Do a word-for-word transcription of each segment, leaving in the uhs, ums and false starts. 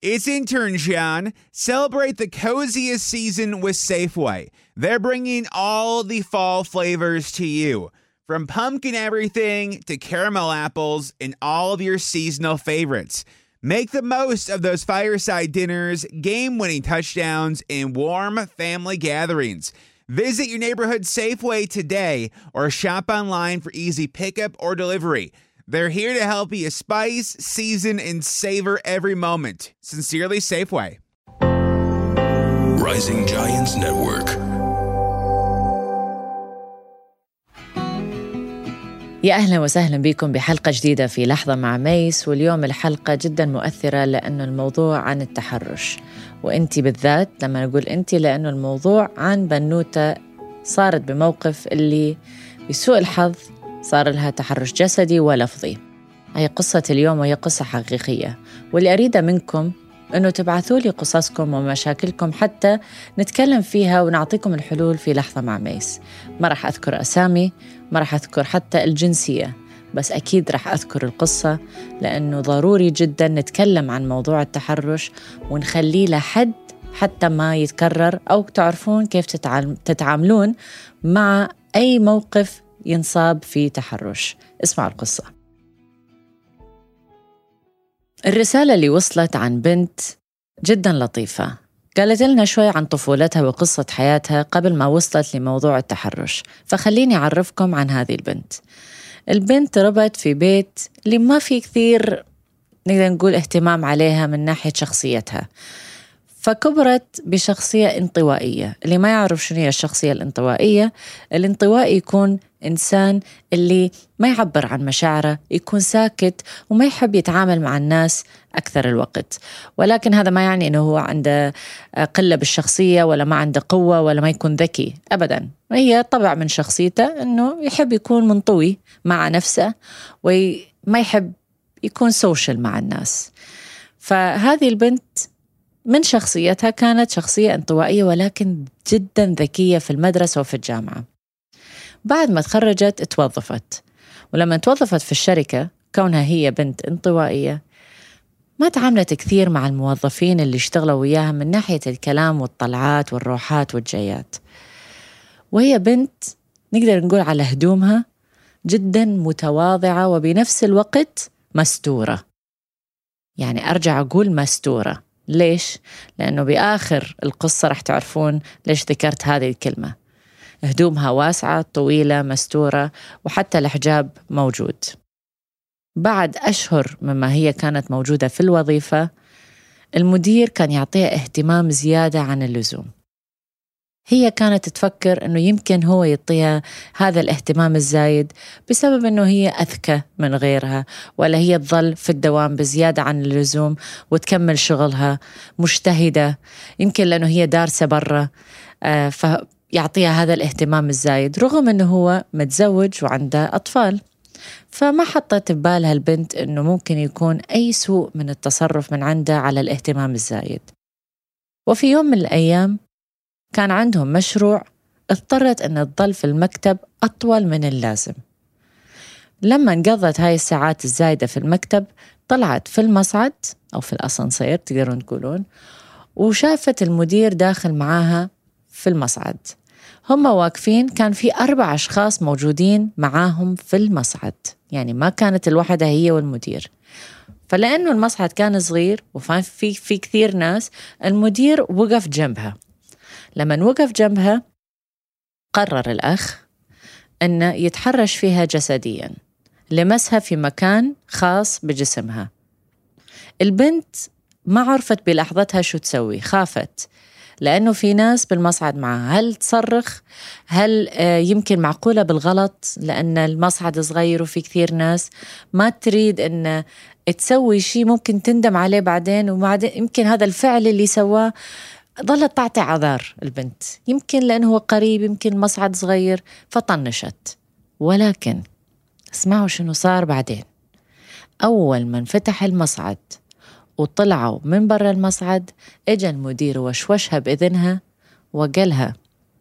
It's intern John. Celebrate the coziest season with Safeway. They're bringing all the fall flavors to you. From pumpkin everything to caramel apples and all of your seasonal favorites. Make the most of those fireside dinners, game-winning touchdowns, and warm family gatherings. Visit your neighborhood Safeway today or shop online for easy pickup or delivery. They're here to help you spice, season, and savor every moment. Sincerely, Safeway. Rising Giants Network. يا أهلا وسهلا بكم بحلقة جديدة في لحظة مع ميس. واليوم الحلقة جدا مؤثرة لأنه الموضوع عن التحرش، وإنتي بالذات لما نقول إنتي لأنه الموضوع عن بنوتة صارت بموقف اللي بسوء الحظ صار لها تحرش جسدي ولفظي. هي قصة اليوم وهي قصة حقيقية، واللي أريده منكم أنه تبعثوا لي قصصكم ومشاكلكم حتى نتكلم فيها ونعطيكم الحلول في لحظة مع ميس. ما رح أذكر أسامي، ما رح أذكر حتى الجنسية، بس أكيد رح أذكر القصة، لأنه ضروري جدا نتكلم عن موضوع التحرش ونخليه لحد حتى ما يتكرر، أو تعرفون كيف تتعاملون مع أي موقف ينصاب في تحرش. اسمعوا القصة. الرسالة اللي وصلت عن بنت جدا لطيفة، قالت لنا شوي عن طفولتها وقصة حياتها قبل ما وصلت لموضوع التحرش. فخليني أعرفكم عن هذه البنت. البنت ربت في بيت اللي ما في كثير نقدر نقول اهتمام عليها من ناحية شخصيتها، فكبرت بشخصية انطوائية. اللي ما يعرف شنو هي الشخصية الانطوائية، الانطوائي يكون إنسان اللي ما يعبر عن مشاعره، يكون ساكت وما يحب يتعامل مع الناس أكثر الوقت. ولكن هذا ما يعني أنه هو عنده قلة بالشخصية ولا ما عنده قوة ولا ما يكون ذكي أبدا. هي طبع من شخصيته أنه يحب يكون منطوي مع نفسه وما يحب يكون سوشل مع الناس. فهذه البنت من شخصيتها كانت شخصية انطوائية ولكن جدا ذكية في المدرسة وفي الجامعة. بعد ما تخرجت اتوظفت، ولما توظفت في الشركة كونها هي بنت انطوائية ما تعاملت كثير مع الموظفين اللي اشتغلوا وياها من ناحية الكلام والطلعات والروحات والجيات. وهي بنت نقدر نقول على هدومها جدا متواضعة وبنفس الوقت مستورة. يعني أرجع أقول مستورة. ليش؟ لأنه بآخر القصة رح تعرفون ليش ذكرت هذه الكلمة. هدومها واسعة طويلة مستورة وحتى الحجاب موجود. بعد أشهر مما هي كانت موجودة في الوظيفة، المدير كان يعطيها اهتمام زيادة عن اللزوم. هي كانت تفكر أنه يمكن هو يعطيها هذا الاهتمام الزايد بسبب أنه هي أذكى من غيرها، ولا هي تظل في الدوام بزيادة عن اللزوم وتكمل شغلها مجتهدة، يمكن لأنه هي دارسة برا آه فيعطيها هذا الاهتمام الزايد، رغم أنه هو متزوج وعنده أطفال. فما حطت ببالها البنت أنه ممكن يكون أي سوء من التصرف من عنده على الاهتمام الزايد. وفي يوم من الأيام كان عندهم مشروع، اضطرت أن تظل في المكتب أطول من اللازم. لما انقضت هاي الساعات الزايدة في المكتب، طلعت في المصعد أو في الأسانسير تقدرون تقولون، وشافت المدير داخل معاها في المصعد. هم واقفين، كان في أربع أشخاص موجودين معاهم في المصعد، يعني ما كانت الوحدة هي والمدير. فلأنه المصعد كان صغير وفي في, في كثير ناس، المدير وقف جنبها. لما وقف جنبها قرر الأخ أنه يتحرش فيها جسدياً، لمسها في مكان خاص بجسمها. البنت ما عرفت بلحظتها شو تسوي، خافت لأنه في ناس بالمصعد معها. هل تصرخ؟ هل يمكن معقولة بالغلط لأن المصعد صغير وفي كثير ناس؟ ما تريد أن تسوي شيء ممكن تندم عليه بعدين، وبعدين يمكن هذا الفعل اللي سواه ظلت تعطي عذار البنت، يمكن لأنه هو قريب، يمكن المصعد صغير، فطنشت. ولكن اسمعوا شنو صار بعدين. أول ما انفتح المصعد وطلعوا من برا المصعد، اجى المدير وشوشها بإذنها وقالها: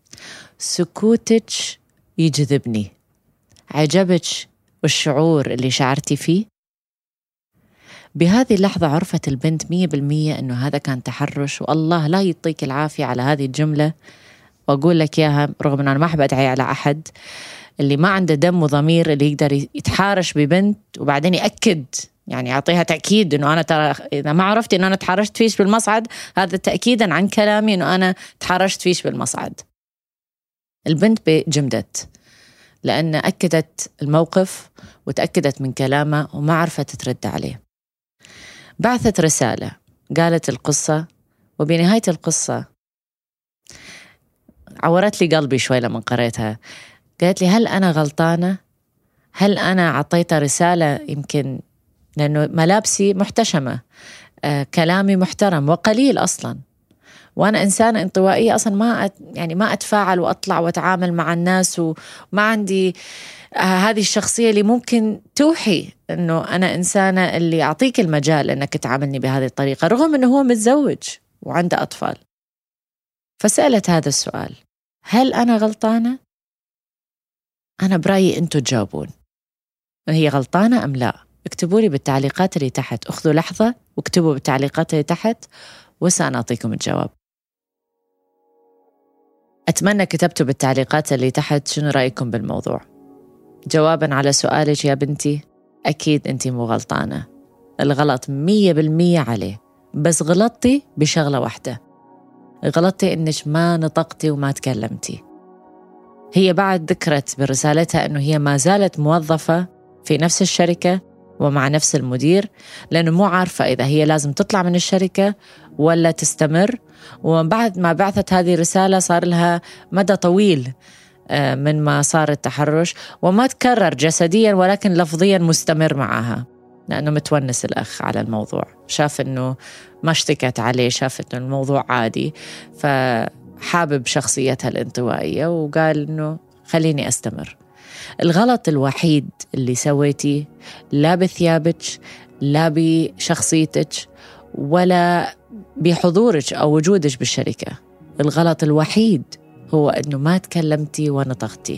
سكوتك يجذبني، عجبك والشعور اللي شعرتي فيه؟ بهذه اللحظة عرفت البنت مية بالمية أنه هذا كان تحرش، والله لا يعطيك العافية على هذه الجملة، وأقول لك إياها رغم أن أنا ما أحب أدعي على أحد. اللي ما عنده دم وضمير اللي يقدر يتحارش ببنت وبعدين يأكد، يعني يعطيها تأكيد أنه أنا ترى إذا ما عرفتي أنه أنا تحرشت فيش بالمصعد، هذا تأكيدا عن كلامي أنه أنا تحرشت فيش بالمصعد. البنت بجمدت لأن أكدت الموقف وتأكدت من كلامه وما عرفت ترد عليه. بعثت رسالة قالت القصة، وبنهاية القصة عورت لي قلبي شوي لما قريتها. قالت لي هل أنا غلطانة؟ هل أنا عطيتها رسالة يمكن لأنه ملابسي محتشمة، آه كلامي محترم وقليل أصلا، وأنا إنسانة انطوائية أصلا، ما أت يعني ما أتفاعل وأطلع وأتعامل مع الناس، وما عندي آه هذه الشخصية اللي ممكن توحي أنه أنا إنسانة اللي أعطيك المجال أنك تعاملني بهذه الطريقة، رغم أنه هو متزوج وعنده أطفال. فسألت هذا السؤال، هل أنا غلطانة؟ أنا برأيي أنتوا تجاوبون هي غلطانة أم لا. اكتبوا لي بالتعليقات اللي تحت، أخذوا لحظة واكتبوا بالتعليقات اللي تحت وسأعطيكم الجواب. أتمنى كتبتوا بالتعليقات اللي تحت شنو رأيكم بالموضوع. جوابا على سؤالك يا بنتي، أكيد أنتي مو غلطانة، الغلط مية بالمية عليه، بس غلطتي بشغلة واحدة، غلطتي إنك ما نطقتي وما تكلمتي. هي بعد ذكرت برسالتها أنه هي ما زالت موظفة في نفس الشركة ومع نفس المدير، لأنه مو عارفة إذا هي لازم تطلع من الشركة ولا تستمر. وبعد ما بعثت هذه الرسالة صار لها مدى طويل من ما صار التحرش، وما تكرر جسديا ولكن لفظيا مستمر معها، لأنه متونس الأخ على الموضوع، شاف أنه ما اشتكت عليه، شاف أنه الموضوع عادي، فحابب شخصيتها الانطوائية وقال أنه خليني أستمر. الغلط الوحيد اللي سويتيه لا بثيابك لا بشخصيتك ولا بحضورك أو وجودك بالشركة، الغلط الوحيد هو أنه ما تكلمتي ونطقتي.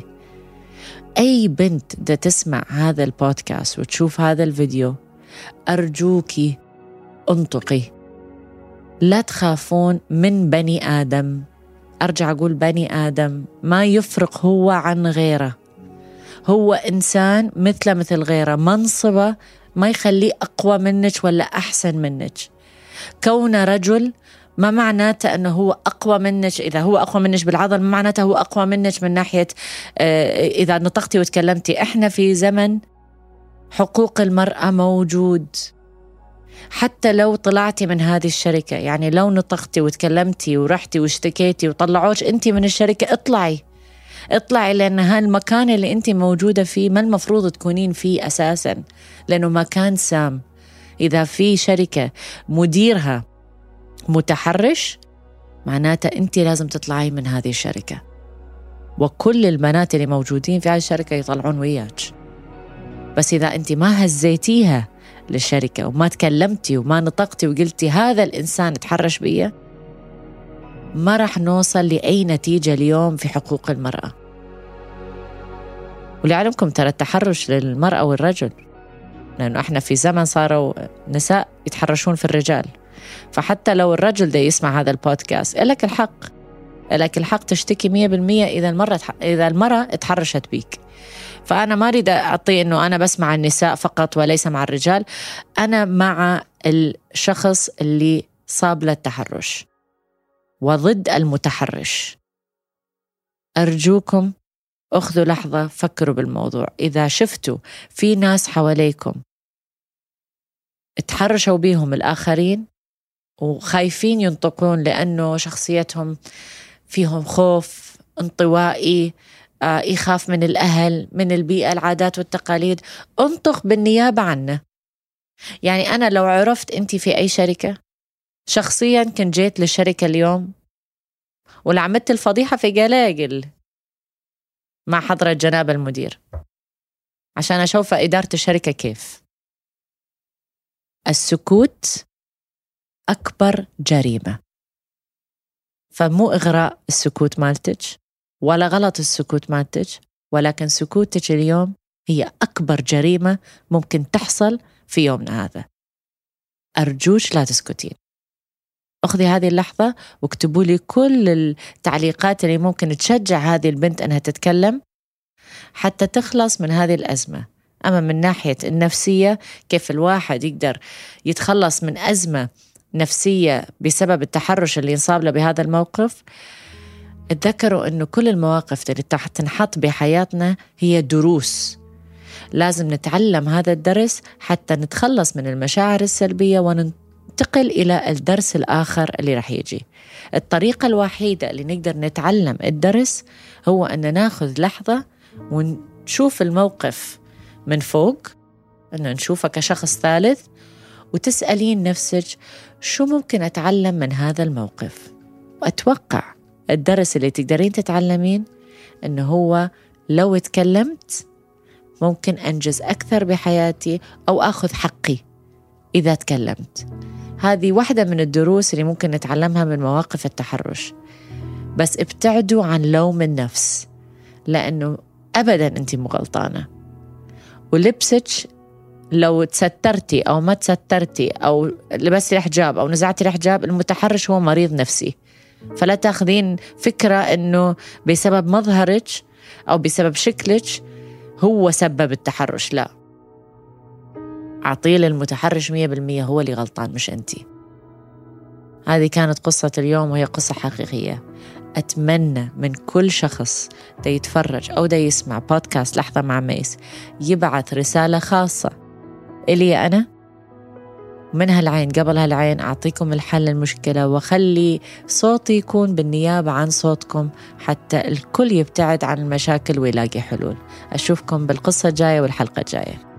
أي بنت دا تسمع هذا البودكاست وتشوف هذا الفيديو، أرجوكي انطقي، لا تخافون من بني آدم. أرجع أقول بني آدم، ما يفرق هو عن غيره، هو إنسان مثله مثل غيره، منصبه ما يخليه أقوى منك ولا أحسن منك. كون رجل ما معناته أنه هو أقوى منك، إذا هو أقوى منك بالعضل ما معناته هو أقوى منك من ناحية إذا نطقتي وتكلمتي. إحنا في زمن حقوق المرأة موجود، حتى لو طلعتي من هذه الشركة، يعني لو نطقتي وتكلمتي ورحتي واشتكيتي وطلعوش أنت من الشركة، اطلعي اطلعي، لأن هالمكان اللي أنت موجودة فيه ما المفروض تكونين فيه أساسا، لأنه مكان سام. إذا في شركة مديرها متحرش معناته أنت لازم تطلعي من هذه الشركة، وكل البنات اللي موجودين في هذه الشركة يطلعون وياك. بس إذا أنت ما هزيتيها للشركة وما تكلمتي وما نطقتي وقلتي هذا الإنسان تحرش بيا، ما راح نوصل لأي نتيجة اليوم في حقوق المرأة. ولعلمكم ترى التحرش للمرأة والرجل، لأنه إحنا في زمن صاروا نساء يتحرشون في الرجال، فحتى لو الرجل ده يسمع هذا البودكاست لك الحق، لك الحق تشتكي مية بالمية إذا المرأة إذا المرأة اتحرشت بيك. فأنا ما أريد أعطي إنه أنا بس مع النساء فقط وليس مع الرجال، أنا مع الشخص اللي صاب له التحرش وضد المتحرش. أرجوكم أخذوا لحظة فكروا بالموضوع. إذا شفتوا في ناس حواليكم اتحرشوا بيهم الآخرين وخايفين ينطقون لأنه شخصيتهم فيهم خوف انطوائي، آه يخاف من الأهل، من البيئة، العادات والتقاليد، انطق بالنيابة عنه. يعني أنا لو عرفت أنت في أي شركة، شخصيا كنت جيت للشركة اليوم ولعملت الفضيحة في قلاقل مع حضرة جناب المدير عشان أشوف إدارة الشركة كيف. السكوت أكبر جريمة، فمو إغراء السكوت مالتك ولا غلط السكوت مالتك، ولكن سكوتك اليوم هي أكبر جريمة ممكن تحصل في يومنا هذا. أرجوش لا تسكتين. أخذي هذه اللحظة واكتبوا لي كل التعليقات اللي ممكن تشجع هذه البنت أنها تتكلم حتى تخلص من هذه الأزمة. أما من ناحية النفسية، كيف الواحد يقدر يتخلص من أزمة نفسية بسبب التحرش اللي ينصاب له بهذا الموقف، اتذكروا أنه كل المواقف اللي تنحط بحياتنا هي دروس، لازم نتعلم هذا الدرس حتى نتخلص من المشاعر السلبية وننتقل إلى الدرس الآخر اللي رح يجي. الطريقة الوحيدة اللي نقدر نتعلم الدرس هو أن ناخذ لحظة ونشوف الموقف من فوق، أنه نشوفه كشخص ثالث، وتسألين نفسك شو ممكن أتعلم من هذا الموقف. وأتوقع الدرس اللي تقدرين تتعلمين أنه هو لو اتكلمت ممكن أنجز أكثر بحياتي أو أخذ حقي إذا تكلمت. هذه واحدة من الدروس اللي ممكن نتعلمها من مواقف التحرش. بس ابتعدوا عن لوم النفس، لأنه أبداً أنت مغلطانة، ولبسك لو تسترتي أو ما تسترتي أو لبستي الحجاب أو نزعتي الحجاب، المتحرش هو مريض نفسي. فلا تاخذين فكرة أنه بسبب مظهرك أو بسبب شكلك هو سبب التحرش. لا، أعطيه للمتحرش مية بالمية هو اللي غلطان مش أنتي. هذه كانت قصة اليوم، وهي قصة حقيقية. أتمنى من كل شخص دا يتفرج أو دا يسمع بودكاست لحظة مع ميس يبعث رسالة خاصة إلي أنا، من هالعين قبل هالعين أعطيكم الحل المشكلة، وخلي صوتي يكون بالنيابة عن صوتكم حتى الكل يبتعد عن المشاكل ويلاقي حلول. أشوفكم بالقصة الجاية والحلقة الجاية.